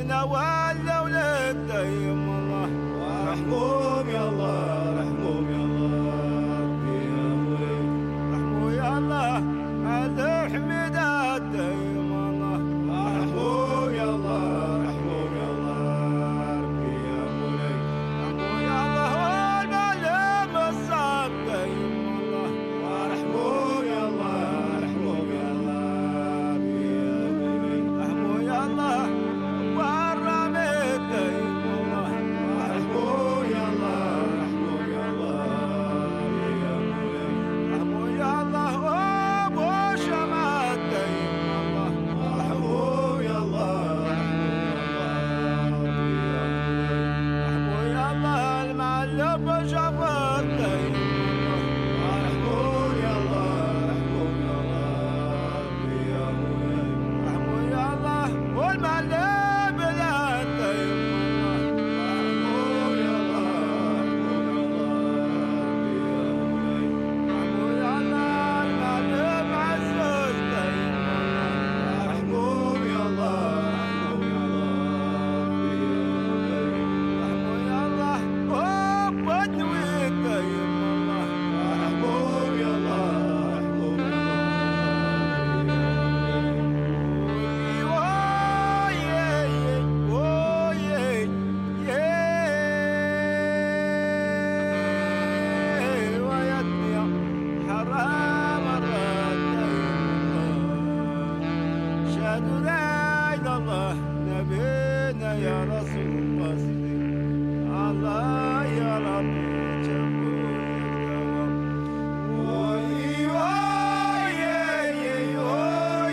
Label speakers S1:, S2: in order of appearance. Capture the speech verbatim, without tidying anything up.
S1: ولا ولد دايم الله
S2: رحموم يا الله رحموم يا الله ربي يا مولاي
S1: رحمو يا الله على حميدة دايم الله
S2: رحموم يا الله رحموم يا الله ربي يا مولاي
S1: رحمو يا الله والمعلم الصعب دايم الله
S2: رحموم يا الله رحموم يا الله ربي يا مولاي
S1: رحمو يا الله والرميد دايم الله
S2: رحموم يا الله رحموم يا الله ربي يا مولاي
S1: رحمو يا الله وابو شمال دايم الله
S2: رحموم يا الله رحموم يا الله
S1: رحمو يا الله المعلم جعفر دايم الله
S2: رحموم يا الله رحموم يا الله ربي يا مولاي
S1: رحمو يا الله والمعلم بلاد دايم الله
S2: رحموم يا الله رحموم يا الله ربي يا مولاي
S1: رحمو يا الله المعلم عزوز دايم الله
S2: رحموم يا الله رحموم يا الله ربي يا مولاي
S1: رحمو يا الله وبدوي دايم الله
S2: رحموم يا الله رحموم يا
S1: حرام الرد